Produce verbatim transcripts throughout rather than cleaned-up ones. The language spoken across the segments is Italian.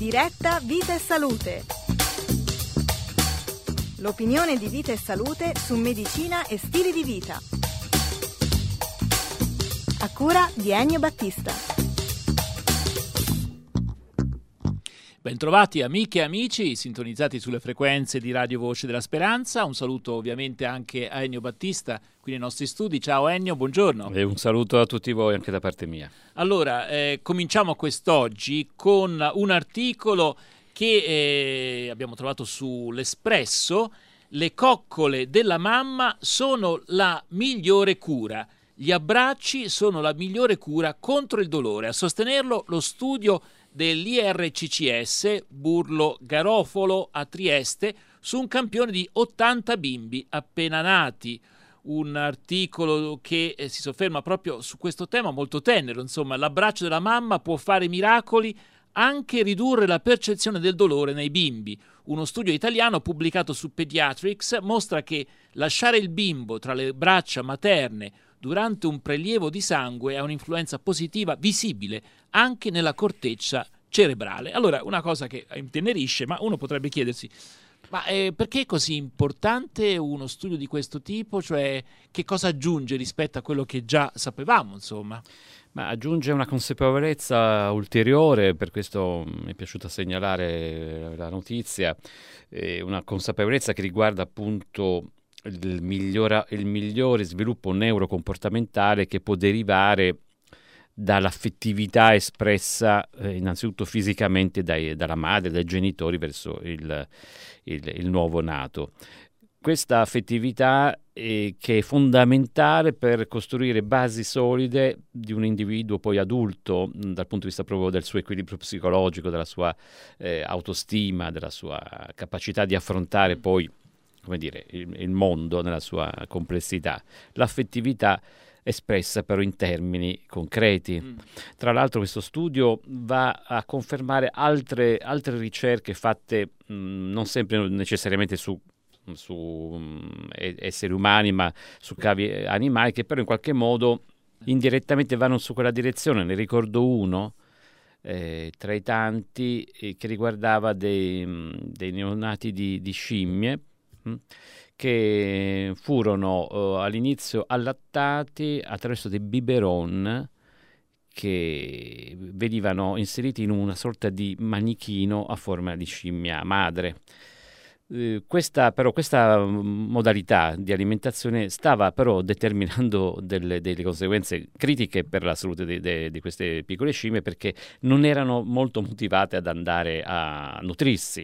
Diretta Vita e Salute. L'opinione di Vita e Salute su medicina e stili di vita. A cura di Ennio Battista. Bentrovati amiche e amici, sintonizzati sulle frequenze di Radio Voce della Speranza. Un saluto ovviamente anche a Ennio Battista qui nei nostri studi. Ciao Ennio, buongiorno. E un saluto a tutti voi anche da parte mia. Allora, eh, cominciamo quest'oggi con un articolo che eh, abbiamo trovato sull'Espresso. Le coccole della mamma sono la migliore cura. Gli abbracci sono la migliore cura contro il dolore. A sostenerlo lo studio dell'I R C C S Burlo Garofalo a Trieste su un campione di ottanta bimbi appena nati. Un articolo che eh, si sofferma proprio su questo tema molto tenero. Insomma, l'abbraccio della mamma può fare miracoli, anche ridurre la percezione del dolore nei bimbi. Uno studio italiano pubblicato su Pediatrics mostra che lasciare il bimbo tra le braccia materne durante un prelievo di sangue ha un'influenza positiva visibile anche nella corteccia cerebrale. Allora, una cosa che intenerisce, ma uno potrebbe chiedersi, ma eh, perché è così importante uno studio di questo tipo? Cioè, che cosa aggiunge rispetto a quello che già sapevamo, insomma? Ma aggiunge una consapevolezza ulteriore, per questo mi è piaciuto segnalare la notizia, eh, una consapevolezza che riguarda appunto il, migliora, il migliore sviluppo neurocomportamentale che può derivare dall'affettività espressa eh, innanzitutto fisicamente dai, dalla madre, dai genitori verso il, il, il nuovo nato. Questa affettività eh, che è fondamentale per costruire basi solide di un individuo poi adulto mh, dal punto di vista proprio del suo equilibrio psicologico, della sua eh, autostima, della sua capacità di affrontare poi, come dire, il, il mondo nella sua complessità. L'affettività espressa però in termini concreti. Mm. Tra l'altro questo studio va a confermare altre, altre ricerche fatte mh, non sempre necessariamente su su um, esseri umani ma su cavi animali, che però in qualche modo indirettamente vanno su quella direzione. Ne ricordo uno eh, tra i tanti eh, che riguardava dei, mh, dei neonati di, di scimmie mh, che furono uh, all'inizio allattati attraverso dei biberon che venivano inseriti in una sorta di manichino a forma di scimmia madre. Uh, questa, però, questa modalità di alimentazione stava però determinando delle, delle conseguenze critiche per la salute de, de, di queste piccole scimmie, perché non erano molto motivate ad andare a nutrirsi.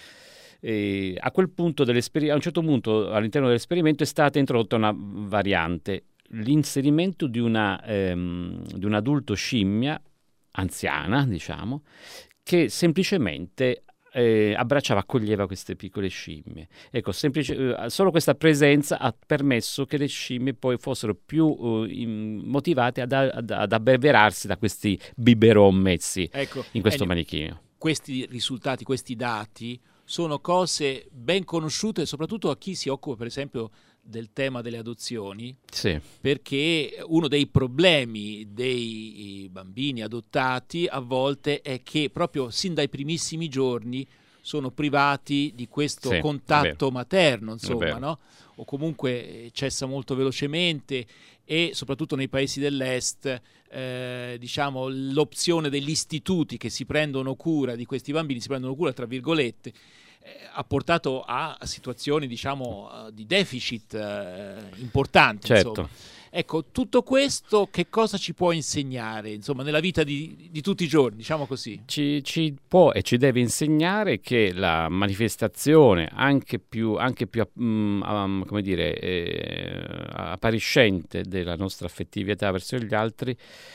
E a quel punto a un certo punto all'interno dell'esperimento è stata introdotta una variante, l'inserimento di, una, ehm, di un adulto scimmia anziana, diciamo, che semplicemente eh, abbracciava, accoglieva queste piccole scimmie. Ecco, semplice, eh, solo questa presenza ha permesso che le scimmie poi fossero più eh, in, motivate ad, ad, ad abbeverarsi da questi biberon messi ecco, in questo Ennio, manichino. Questi risultati, questi dati sono cose ben conosciute soprattutto a chi si occupa per esempio del tema delle adozioni, sì. Perché uno dei problemi dei bambini adottati a volte è che proprio sin dai primissimi giorni sono privati di questo sì, contatto materno, insomma, no? O comunque cessa molto velocemente, e soprattutto nei paesi dell'est eh, diciamo l'opzione degli istituti che si prendono cura di questi bambini, si prendono cura tra virgolette, eh, ha portato a situazioni diciamo di deficit eh, importanti, certo. Insomma. Ecco, tutto questo che cosa ci può insegnare, insomma, nella vita di, di tutti i giorni, diciamo così? Ci, ci può e ci deve insegnare che la manifestazione anche più, anche più um, um, come dire, eh, appariscente della nostra affettività verso gli altri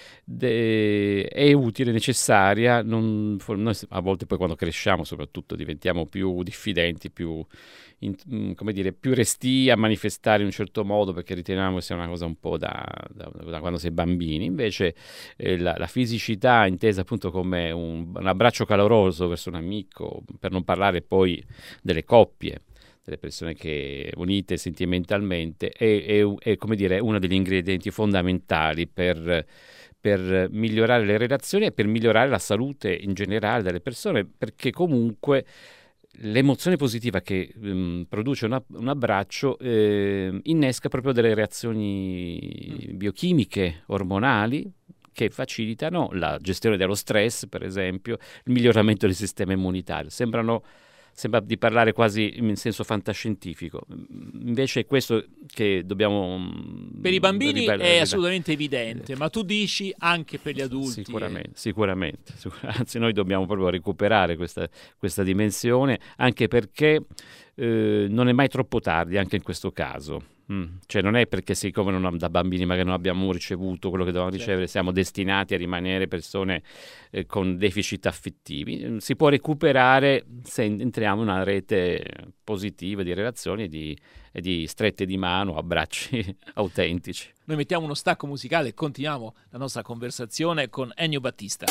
de- è utile, necessaria. Non, noi a volte poi quando cresciamo soprattutto diventiamo più diffidenti, più In, come dire, più restii a manifestare in un certo modo, perché riteniamo che sia una cosa un po' da, da, da quando si è bambini. Invece eh, la, la fisicità intesa appunto come un, un abbraccio caloroso verso un amico, per non parlare poi delle coppie, delle persone che unite sentimentalmente, è, è, è come dire uno degli ingredienti fondamentali per per migliorare le relazioni e per migliorare la salute in generale delle persone, perché comunque l'emozione positiva che um, produce una, un abbraccio eh, innesca proprio delle reazioni mm. biochimiche, ormonali, che facilitano la gestione dello stress, per esempio, il miglioramento del sistema immunitario. Sembrano Sembra di parlare quasi in senso fantascientifico, invece è questo che dobbiamo... Per i bambini ribella, è ribella. assolutamente evidente, ma tu dici anche per gli adulti. Sicuramente, eh. sicuramente, sicuramente. Anzi, noi dobbiamo proprio recuperare questa, questa dimensione, anche perché eh, non è mai troppo tardi, anche in questo caso. Mm. Cioè non è perché siccome non, da bambini magari non abbiamo ricevuto quello che dovevamo certo. ricevere, siamo destinati a rimanere persone eh, con deficit affettivi. Si può recuperare se entriamo in una rete positiva di relazioni e di, e di strette di mano, abbracci autentici. Noi mettiamo uno stacco musicale e continuiamo la nostra conversazione con Ennio Battista.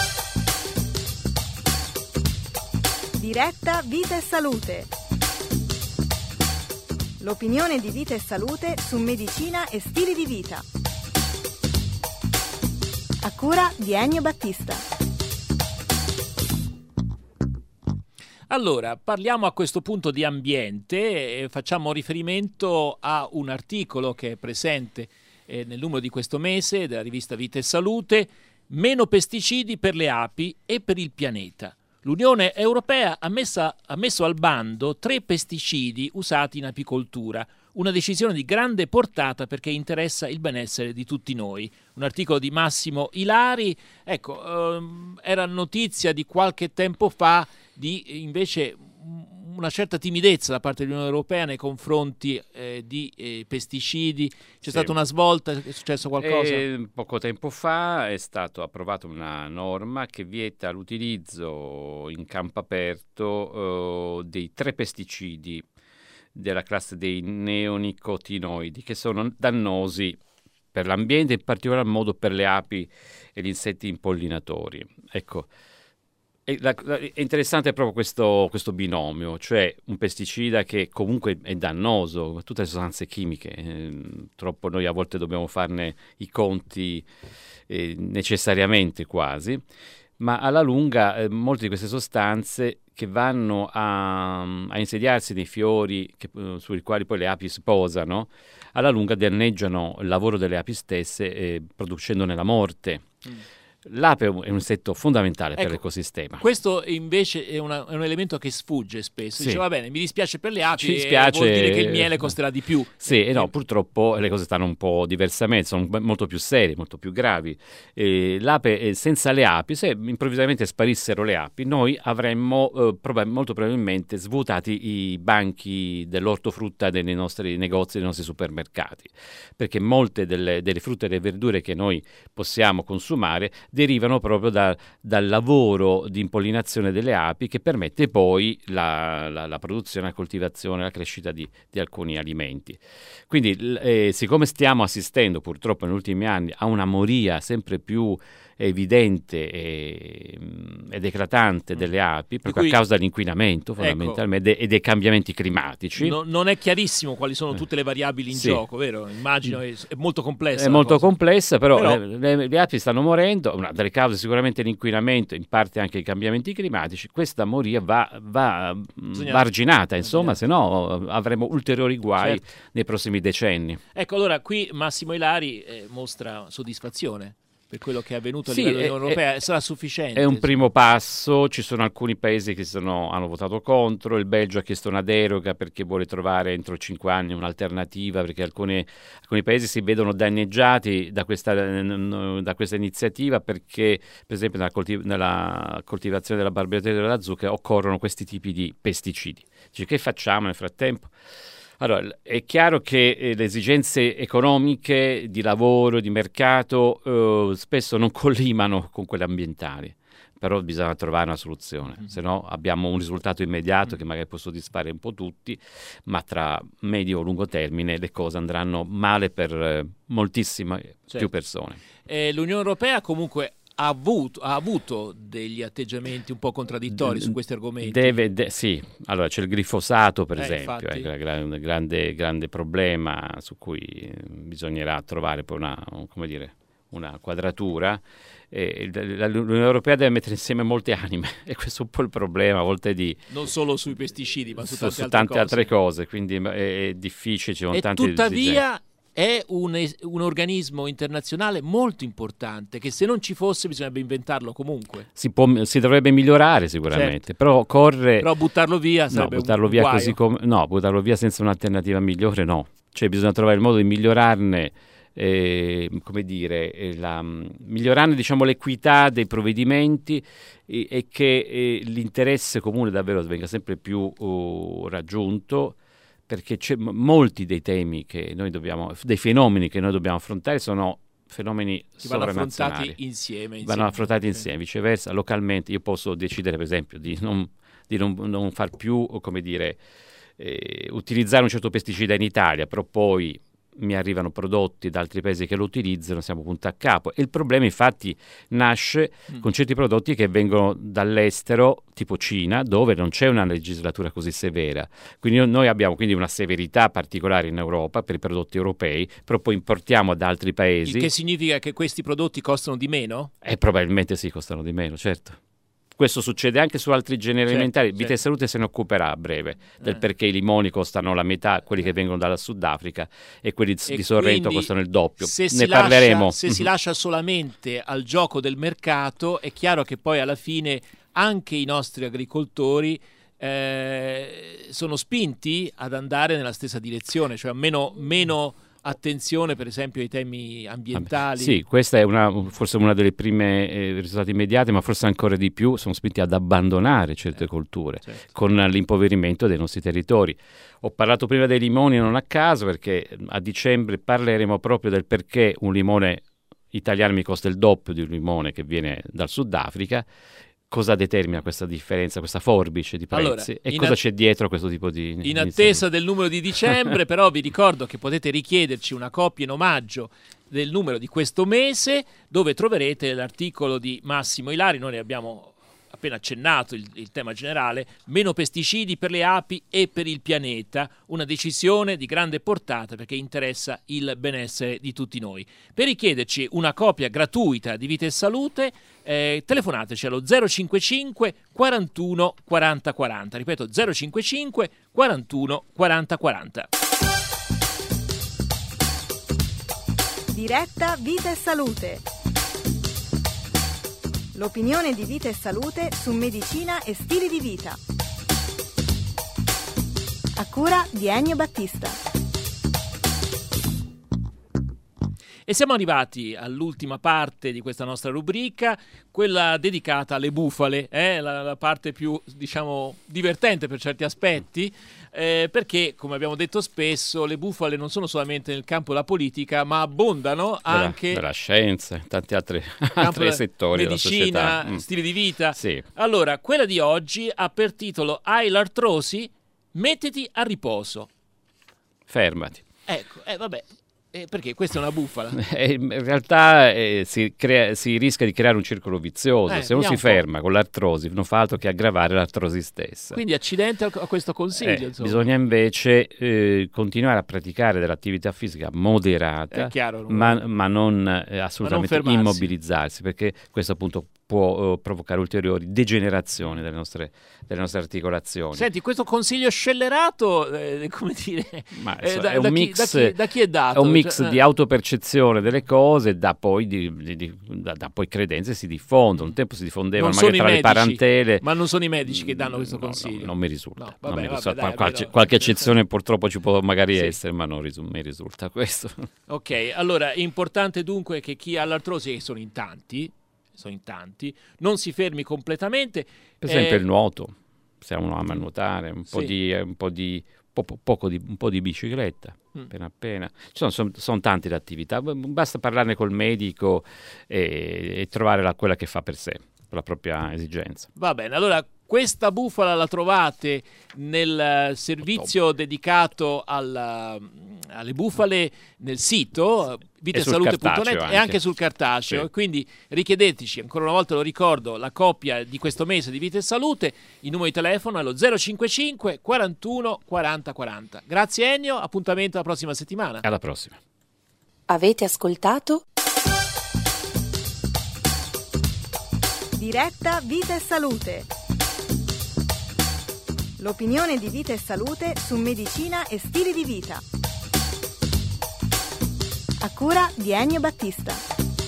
Diretta Vita e Salute. L'opinione di Vita e Salute su medicina e stili di vita. A cura di Ennio Battista. Allora, parliamo a questo punto di ambiente e facciamo riferimento a un articolo che è presente eh, nel numero di questo mese della rivista Vita e Salute, meno pesticidi per le api e per il pianeta. L'Unione Europea ha, messa, ha messo al bando tre pesticidi usati in apicoltura, una decisione di grande portata perché interessa il benessere di tutti noi. Un articolo di Massimo Ilari, ecco, ehm, era notizia di qualche tempo fa di invece una certa timidezza da parte dell'Unione Europea nei confronti eh, di eh, pesticidi. C'è sì. stata una svolta? È successo qualcosa? E poco tempo fa è stata approvata una norma che vieta l'utilizzo in campo aperto eh, dei tre pesticidi della classe dei neonicotinoidi, che sono dannosi per l'ambiente, in particolar modo per le api e gli insetti impollinatori. Ecco. È, la, la, è interessante proprio questo, questo binomio, cioè un pesticida che comunque è dannoso, tutte le sostanze chimiche, eh, troppo noi a volte dobbiamo farne i conti eh, necessariamente quasi, ma alla lunga eh, molte di queste sostanze che vanno a, a insediarsi nei fiori che, uh, sui quali poi le api sposano, alla lunga danneggiano il lavoro delle api stesse eh, producendone la morte. Mm. L'ape è un insetto fondamentale ecco, per l'ecosistema. Questo invece è, una, è un elemento che sfugge spesso. Sì. Dice, va bene, mi dispiace per le api, Ci dispiace, vuol dire che il miele costerà di più. Sì, e no, purtroppo le cose stanno un po' diversamente, sono molto più serie, molto più gravi. E l'ape, senza le api, se improvvisamente sparissero le api, noi avremmo eh, prob- molto probabilmente svuotati i banchi dell'ortofrutta dei nostri negozi, dei nostri supermercati, perché molte delle, delle frutte e delle verdure che noi possiamo consumare derivano proprio da, dal lavoro di impollinazione delle api che permette poi la, la, la produzione, la coltivazione, la crescita di, di alcuni alimenti. Quindi eh, siccome stiamo assistendo purtroppo negli ultimi anni a una moria sempre più evidente e, ed eclatante delle api proprio cui, a causa dell'inquinamento fondamentalmente ecco, e dei cambiamenti climatici. No, non è chiarissimo quali sono tutte le variabili in sì. gioco, vero? Immagino è, è molto complessa. È molto cosa. complessa, però, però... Le, le, le api stanno morendo, una delle cause sicuramente l'inquinamento, in parte anche i cambiamenti climatici. Questa moria va, va Bisogna... marginata, insomma, se no avremo ulteriori guai certo. nei prossimi decenni. Ecco, allora qui Massimo Ilari eh, mostra soddisfazione per quello che è avvenuto a sì, livello è, dell'Unione Europea, è, sarà sufficiente? È un primo passo, ci sono alcuni paesi che sono, hanno votato contro, il Belgio ha chiesto una deroga perché vuole trovare entro cinque anni un'alternativa, perché alcuni, alcuni paesi si vedono danneggiati da questa, da questa iniziativa perché, per esempio, nella, coltiv- nella coltivazione della barbabietola della zucca occorrono questi tipi di pesticidi. Dice, che facciamo nel frattempo? Allora, è chiaro che eh, le esigenze economiche, di lavoro, di mercato eh, spesso non collimano con quelle ambientali, però bisogna trovare una soluzione, mm-hmm. se no abbiamo un risultato immediato mm-hmm. che magari può soddisfare un po' tutti, ma tra medio o lungo termine le cose andranno male per eh, moltissime certo. più persone. Eh, L'Unione Europea comunque Ha avuto, ha avuto degli atteggiamenti un po' contraddittori su questi argomenti. Deve, de, sì, allora c'è il glifosato per eh, esempio, è un grande, grande, grande problema su cui bisognerà trovare poi una, come dire, una quadratura. Eh, l'Unione Europea deve mettere insieme molte anime e questo è un po' il problema a volte di non solo sui pesticidi ma su, su, tante, su altre, tante cose. altre cose, quindi è, è difficile, ci sono e tante tuttavia esigenze. È un, un organismo internazionale molto importante che se non ci fosse bisognerebbe inventarlo comunque. Si, può, si dovrebbe migliorare sicuramente, certo. però corre... Però buttarlo via No, sarebbe buttarlo un via guaio. così come... No, buttarlo via senza un'alternativa migliore no. Cioè bisogna trovare il modo di migliorarne, eh, come dire, eh, la, migliorarne diciamo l'equità dei provvedimenti e, e che eh, l'interesse comune davvero venga sempre più uh, raggiunto, perché c'è m- molti dei temi che noi dobbiamo, dei fenomeni che noi dobbiamo affrontare sono fenomeni che vanno sovranazionali. affrontati insieme, insieme. Vanno affrontati sì. insieme, viceversa, localmente io posso decidere per esempio di non, di non, non far più, come dire, eh, utilizzare un certo pesticida in Italia, però poi mi arrivano prodotti da altri paesi che lo utilizzano, siamo punto a capo. E il problema infatti nasce mm. con certi prodotti che vengono dall'estero, tipo Cina, dove non c'è una legislatura così severa. Quindi noi abbiamo quindi una severità particolare in Europa per i prodotti europei, però poi importiamo da altri paesi. Il che significa che questi prodotti costano di meno? Eh, probabilmente sì, costano di meno, certo. Questo succede anche su altri generi certo, alimentari. Vita certo. e Salute se ne occuperà a breve del eh. perché i limoni costano la metà, quelli che vengono dalla Sudafrica, e quelli e di Sorrento costano il doppio. Se ne si parleremo. Lascia, se si lascia solamente al gioco del mercato, è chiaro che poi alla fine anche i nostri agricoltori eh, sono spinti ad andare nella stessa direzione, cioè meno, meno attenzione per esempio ai temi ambientali. Sì, questa è una, forse una delle prime eh, risultati immediati, ma forse ancora di più sono spinti ad abbandonare certe eh, colture certo. con l'impoverimento dei nostri territori. Ho parlato prima dei limoni non a caso, perché a dicembre parleremo proprio del perché un limone italiano mi costa il doppio di un limone che viene dal Sudafrica. Cosa determina questa differenza, questa forbice di prezzi allora, e cosa att- c'è dietro questo tipo di... In attesa del numero di dicembre, però vi ricordo che potete richiederci una copia in omaggio del numero di questo mese, dove troverete l'articolo di Massimo Ilari. Noi ne abbiamo appena accennato il, il tema generale: meno pesticidi per le api e per il pianeta, una decisione di grande portata perché interessa il benessere di tutti noi. Per richiederci una copia gratuita di Vita e Salute, eh, telefonateci allo zero cinquantacinque quarantuno quaranta quaranta, ripeto zero cinquantacinque quarantuno quaranta quaranta. Diretta Vita e Salute. L'opinione di Vita e Salute su medicina e stili di vita. A cura di Ennio Battista. E siamo arrivati all'ultima parte di questa nostra rubrica, quella dedicata alle bufale, eh? la, la parte più, diciamo, divertente per certi aspetti, eh, perché, come abbiamo detto spesso, le bufale non sono solamente nel campo della politica, ma abbondano anche della, della scienza, tanti altri, altri settori medicina, della società. Mm. stili di vita. Sì. Allora, quella di oggi ha per titolo Hai l'artrosi? Mettiti a riposo. Fermati. Ecco, eh, vabbè. Eh, perché questa è una bufala. Eh, in realtà eh, si, crea, si rischia di creare un circolo vizioso. Eh, se uno si ferma con l'artrosi non fa altro che aggravare l'artrosi stessa. Quindi accidente a questo consiglio. Eh, bisogna invece eh, continuare a praticare dell'attività fisica moderata, chiaro, non ma, ma non eh, assolutamente ma non immobilizzarsi, perché questo appunto può uh, provocare ulteriori degenerazioni delle nostre, delle nostre articolazioni. Senti, questo consiglio scellerato, eh, come dire, ma, eh, so, da, è un da, mix, chi, da, chi, da chi è dato? È un mix cioè, di autopercezione delle cose, da poi, di, di, di, da, da poi credenze si diffondono. Un tempo si diffondevano magari tra medici, le parentele. Ma non sono i medici che danno questo no, consiglio? No, non mi risulta. No, vabbè, non mi vabbè, risulta. dai, qualche, però, qualche eccezione purtroppo ci può magari sì. essere, ma non risu- mi risulta questo. Ok, allora è importante dunque che chi ha l'artrosi, che sono in tanti, sono in tanti, non si fermi completamente. Per esempio eh, il nuoto, se uno ama nuotare, un po' sì. di un po' di po- poco di un po' di bicicletta, mm. appena appena. Ci sono, sono, sono tante le attività, basta parlarne col medico e, e trovare la, quella che fa per sé, per la propria esigenza. Va bene, allora questa bufala la trovate nel servizio dedicato alla, alle bufale nel sito vita e salute punto net e anche sul cartaceo. Sì. Quindi richiedeteci, ancora una volta lo ricordo, la copia di questo mese di Vita e Salute. Il numero di telefono è lo zero cinquantacinque quarantuno quaranta quaranta. Grazie Ennio, appuntamento alla prossima settimana. Alla prossima. Avete ascoltato Diretta Vita e Salute. L'opinione di Vita e Salute su medicina e stili di vita. A cura di Ennio Battista.